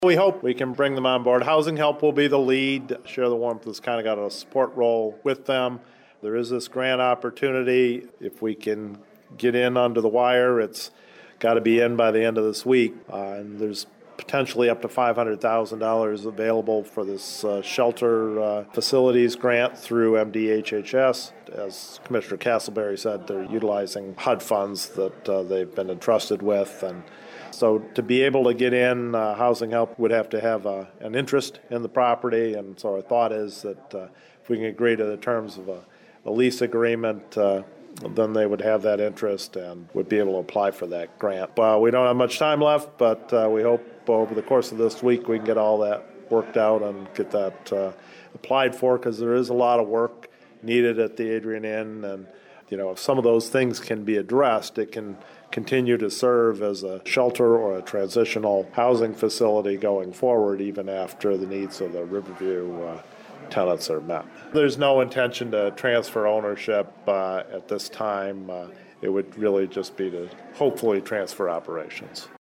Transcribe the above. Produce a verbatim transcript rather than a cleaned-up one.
We hope we can bring them on board. Housing Help will be the lead. Share the Warmth has kind of got a support role with them. There is this grant opportunity. If we can get in under the wire, it's got to be in by the end of this week. Uh, and there's potentially up to five hundred thousand dollars available for this uh, shelter uh, facilities grant through M D H H S. As Commissioner Castleberry said, they're utilizing H U D funds that uh, they've been entrusted with. And so to be able to get in, uh, Housing Help would have to have uh, an interest in the property. And so our thought is that uh, if we can agree to the terms of a, a lease agreement, uh, then they would have that interest and would be able to apply for that grant. Well, we don't have much time left, but uh, we hope over the course of this week we can get all that worked out and get that uh, applied for, because there is a lot of work needed at the Adrian Inn. And, you know, if some of those things can be addressed, it can continue to serve as a shelter or a transitional housing facility going forward, even after the needs of the Riverview uh, tenants are met. There's no intention to transfer ownership uh, at this time. Uh, it would really just be to hopefully transfer operations.